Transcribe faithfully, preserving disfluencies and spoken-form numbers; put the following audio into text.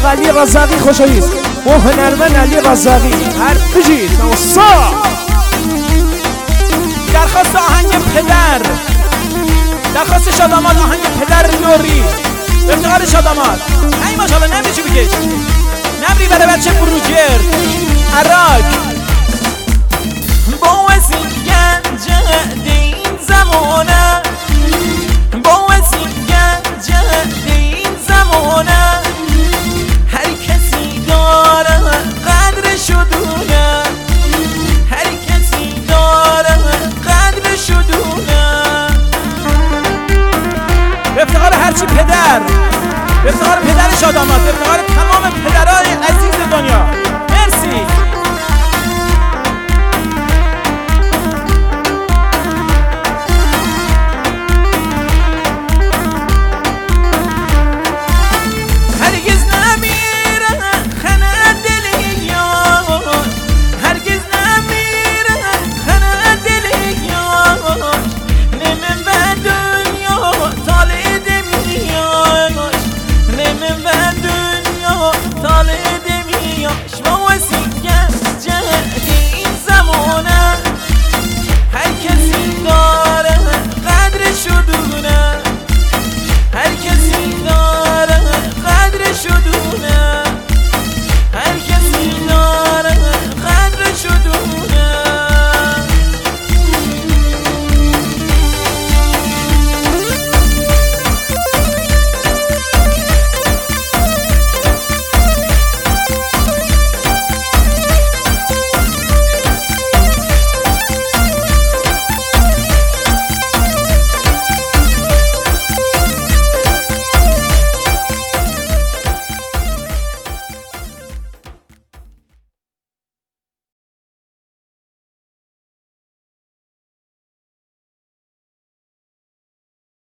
موفق علی رزاقی خوشاییست و هنرمند علی رزاقی هر بجید نوصا. درخواست آهنگ پدر، درخواست شادامات آهنگ پدر نوری به افتخار شادامات. ای ماشاءالله نمیشه بکش نبری برای بچه بروجر عراق. با وزین گنجه این زمانه، با وزین گنجه این زمانه، هر کسی داره قدرشو دونه، هر کسی داره قدرشو دونه. به افتخار هرچی پدر، به افتخار پدر شادامات، به افتخار تمام پدرای عزیز دنیا.